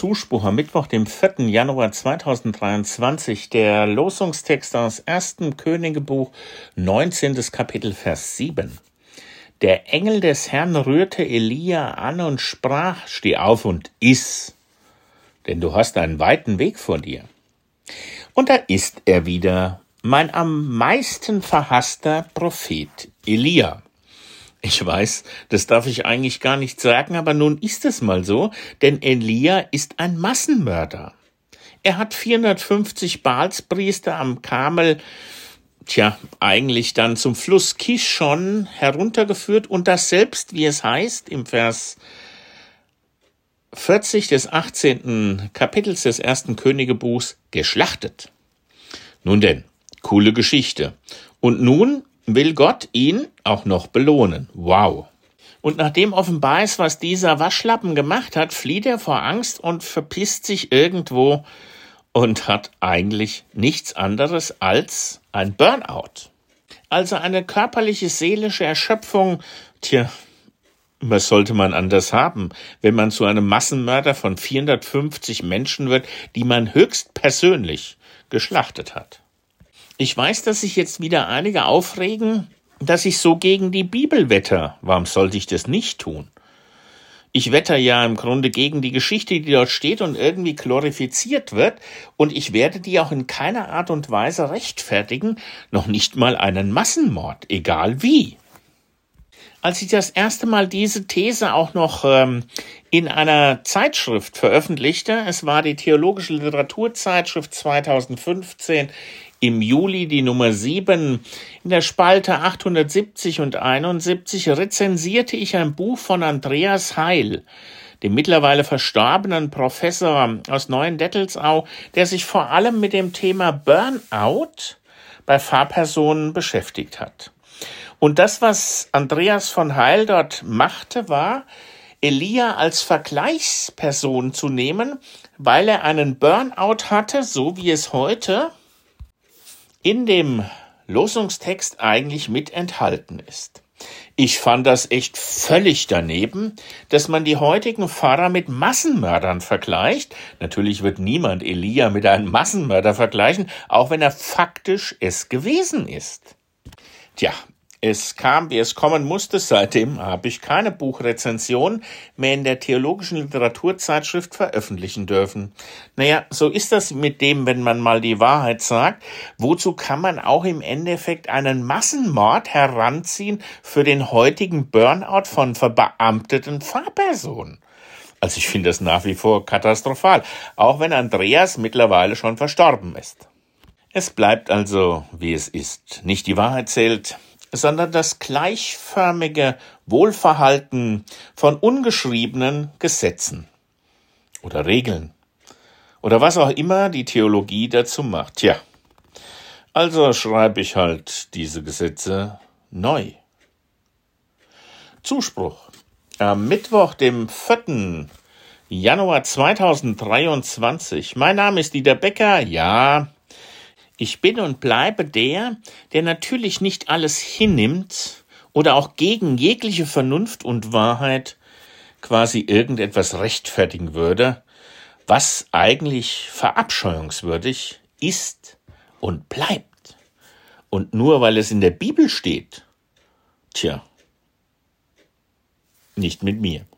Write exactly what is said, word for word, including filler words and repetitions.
Zuspruch am Mittwoch, dem vierten Januar zweitausenddreiundzwanzig, der Losungstext aus ersten Königebuch, neunzehntes Kapitel, Vers sieben. Der Engel des Herrn rührte Elia an und sprach: Steh auf und iss, denn du hast einen weiten Weg vor dir. Und da ist er wieder, mein am meisten verhasster Prophet Elia. Ich weiß, das darf ich eigentlich gar nicht sagen, aber nun ist es mal so, denn Elia ist ein Massenmörder. Er hat vierhundertfünfzig Baalspriester am Karmel, tja, eigentlich dann zum Fluss Kishon heruntergeführt und das selbst, wie es heißt, im Vers vierzig des achtzehnten Kapitels des ersten Königebuchs, geschlachtet. Nun denn, coole Geschichte. Und nun will Gott ihn auch noch belohnen. Wow. Und nachdem offenbar ist, was dieser Waschlappen gemacht hat, flieht er vor Angst und verpisst sich irgendwo und hat eigentlich nichts anderes als ein Burnout. Also eine körperliche, seelische Erschöpfung. Tja, was sollte man anders haben, wenn man zu einem Massenmörder von vierhundertfünfzig Menschen wird, die man höchstpersönlich geschlachtet hat? Ich weiß, dass sich jetzt wieder einige aufregen, dass ich so gegen die Bibel wetter. Warum sollte ich das nicht tun? Ich wetter ja im Grunde gegen die Geschichte, die dort steht und irgendwie glorifiziert wird, und ich werde die auch in keiner Art und Weise rechtfertigen, noch nicht mal einen Massenmord, egal wie. Als ich das erste Mal diese These auch noch ähm, in einer Zeitschrift veröffentlichte, es war die Theologische Literaturzeitschrift zweitausendfünfzehn, im Juli die Nummer sieben, in der Spalte achthundertsiebzig und einundsiebzig rezensierte ich ein Buch von Andreas Heil, dem mittlerweile verstorbenen Professor aus Neuendettelsau, der sich vor allem mit dem Thema Burnout bei Fahrpersonen beschäftigt hat. Und das, was Andreas von Heil dort machte, war, Elia als Vergleichsperson zu nehmen, weil er einen Burnout hatte, so wie es heute in dem Losungstext eigentlich mit enthalten ist. Ich fand das echt völlig daneben, dass man die heutigen Pfarrer mit Massenmördern vergleicht. Natürlich wird niemand Elia mit einem Massenmörder vergleichen, auch wenn er faktisch es gewesen ist. Tja, es kam, wie es kommen musste. Seitdem habe ich keine Buchrezension mehr in der Theologischen Literaturzeitschrift veröffentlichen dürfen. Naja, so ist das mit dem, wenn man mal die Wahrheit sagt. Wozu kann man auch im Endeffekt einen Massenmord heranziehen für den heutigen Burnout von verbeamteten Fahrpersonen? Also ich finde das nach wie vor katastrophal, auch wenn Andreas mittlerweile schon verstorben ist. Es bleibt also, wie es ist. Nicht die Wahrheit zählt, sondern das gleichförmige Wohlverhalten von ungeschriebenen Gesetzen oder Regeln oder was auch immer die Theologie dazu macht. Tja, also schreibe ich halt diese Gesetze neu. Zuspruch. Am Mittwoch, dem vierten Januar zweitausenddreiundzwanzig. Mein Name ist Dieter Becker, ja. Ich bin und bleibe der, der natürlich nicht alles hinnimmt oder auch gegen jegliche Vernunft und Wahrheit quasi irgendetwas rechtfertigen würde, was eigentlich verabscheuungswürdig ist und bleibt. Und nur weil es in der Bibel steht, tja, nicht mit mir.